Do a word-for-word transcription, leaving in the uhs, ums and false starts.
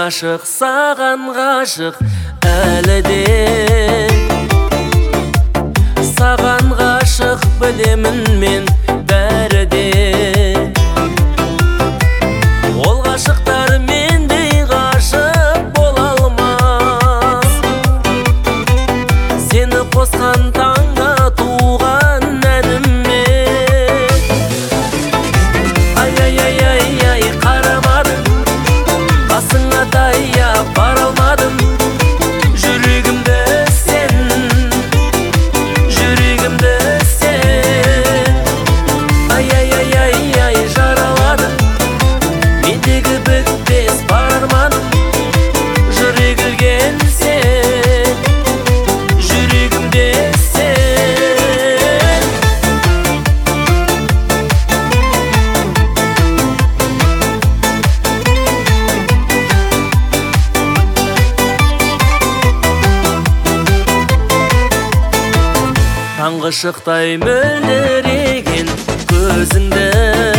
ғашық, саған ғашық әлі де. Саған ғашық білемін мен бәрі де. Ол ғашықтар мендей ғашық бола алмас. Сені қосқан таңға туған әніме. Ай-ай-ай-ай-ай, қарамадым, қасыңа таяп бара алмадым. Жүрегімді сен, жүрегімді сен. Ай-ай-ай-ай-ай, жараладың, мендегі бітпес бар арманым. Жүрегілген сен, жүрегімде сен. Таңғы шықтай мөлдіреген көзіңді